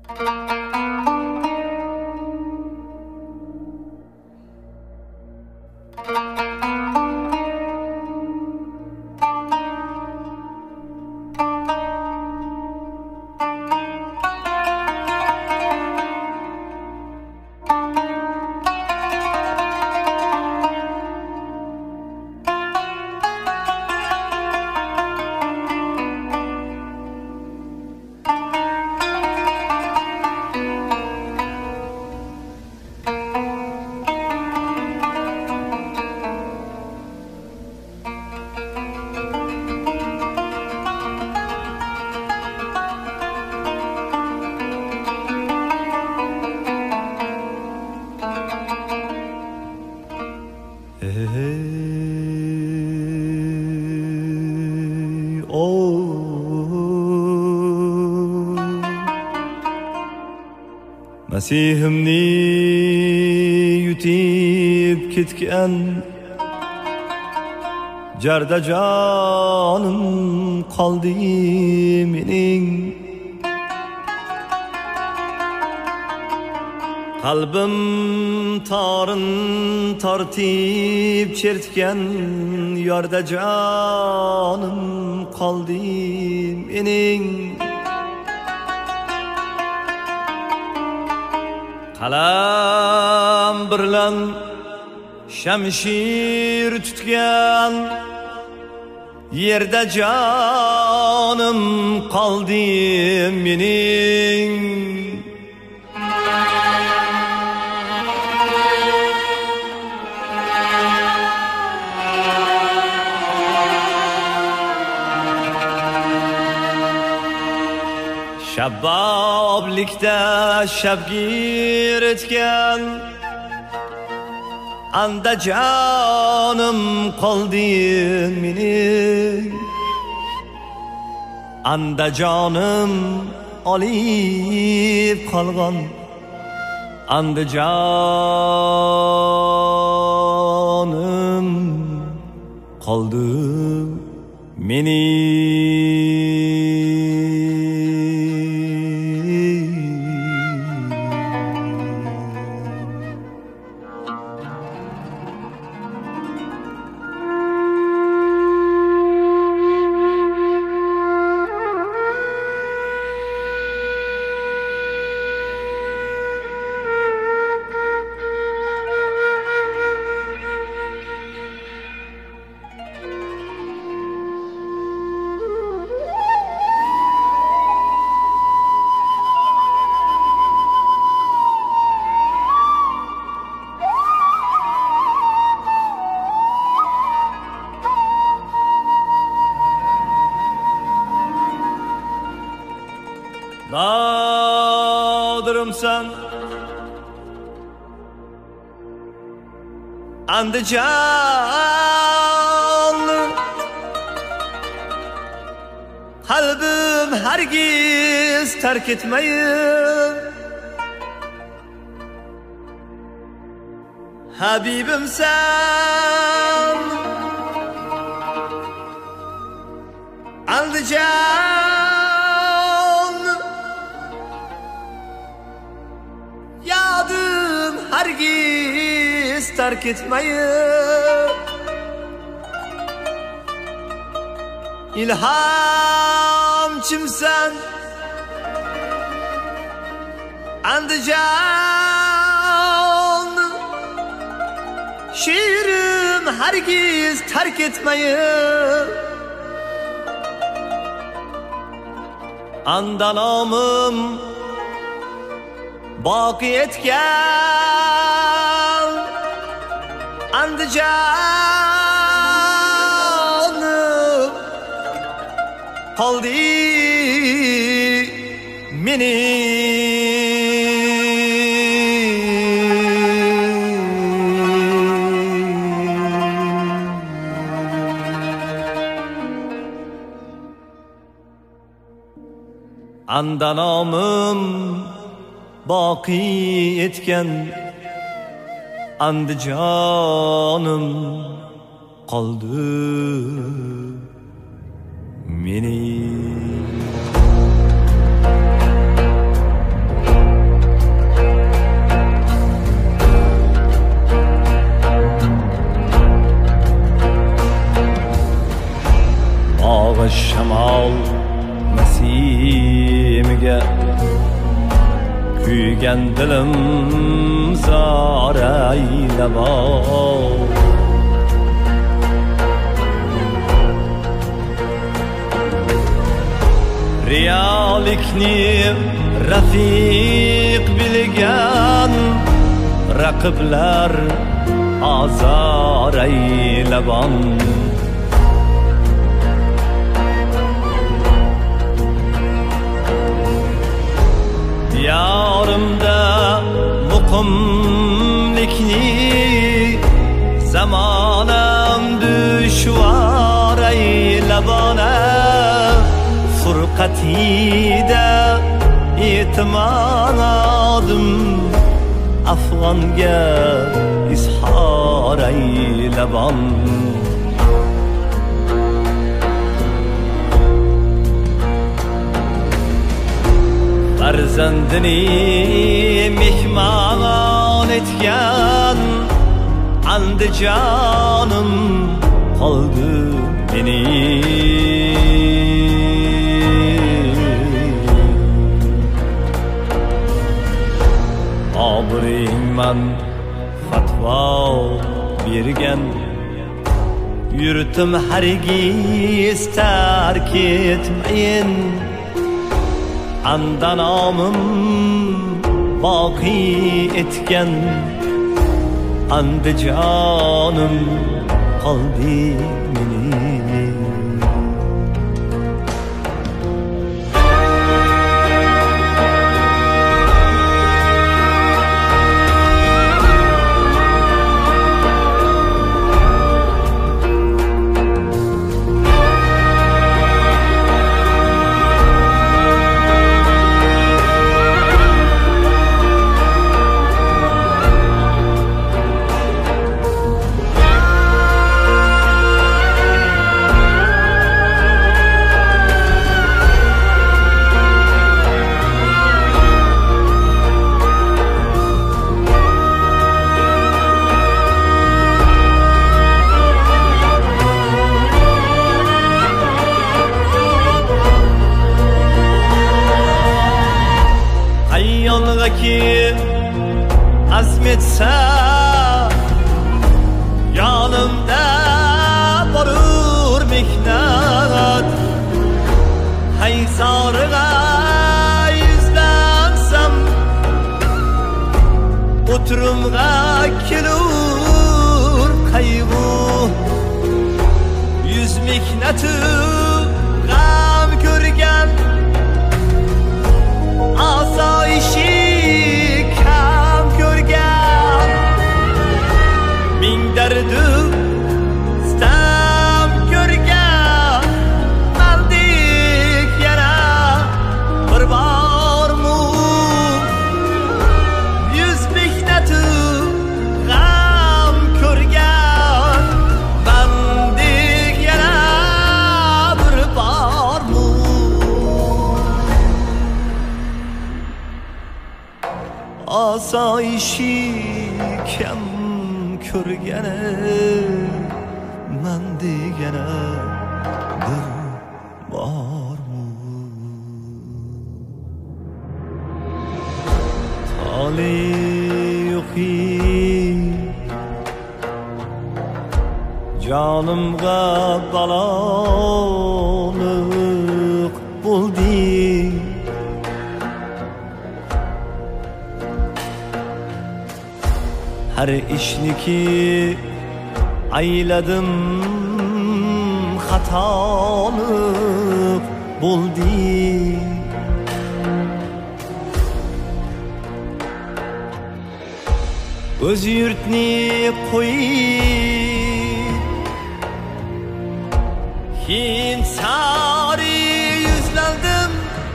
Masihimni yutib ketgan jarda jonim qoldi mening. Qalbim torin tortib chertgan yorda jonim qoldi mening. Qalam bilan shamshir tutgan yerda jonim qoldi mening. Shaboblikda shabgir etgan anda jonim qoldi mening. Anda jonim olib qolgan anda jonim qoldi mening. Dağdırımsan Andijonli qalbim hargiz tark etmayin. Habibimsan Andijon yadim hargiz tark etmayin. İlhamçimsan Andijon şiirim hargiz tark etmayin. Anda nomim boqi etgan Andijonim qoldi mening. Anda nomim boqi etgan Andijonim qoldi mening. shamol nasimiga kuygan dilim zor aylabo riyolikni rafiq bilgan raqiblar azor aylabon diyorimda muqimlikni zamonam dushvor aylabona furqatida e'timodim afg'onga izhor aylabon farzandini mehmon etgan Andijonim qoldi mening obringman fatvo bergan yurtim hargiz tark etmayin andanomim boqiy etgan Andijonim qoldi mening ki azmetse yanımda borur mihnat haysarıga yüzlansam oturumga kelur kaygı yüz mihnatı gam görgen asayişi derdim istam ko'rgan maldek yana bir bormi yuz mehnati g'am ko'rgan maldek yana bir bormi osoyishi kam ko'rgani man degana bir bormi tole yo'qi jonimga balolik bo'ldi her ishniki ayladim xatolik bo'ldi o'z yurtni qo'yib hind sari yuzlandim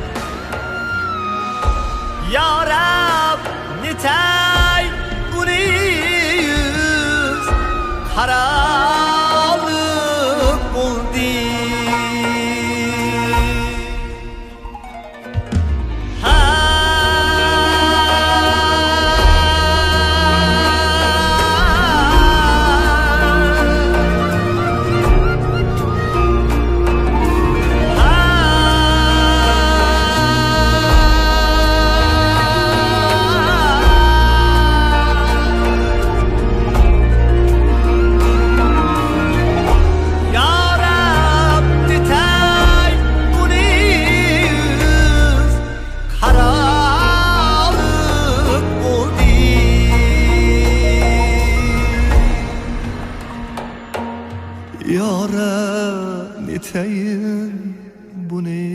ya Rab netay uni yuz qarolik bo'ldi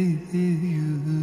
yüz.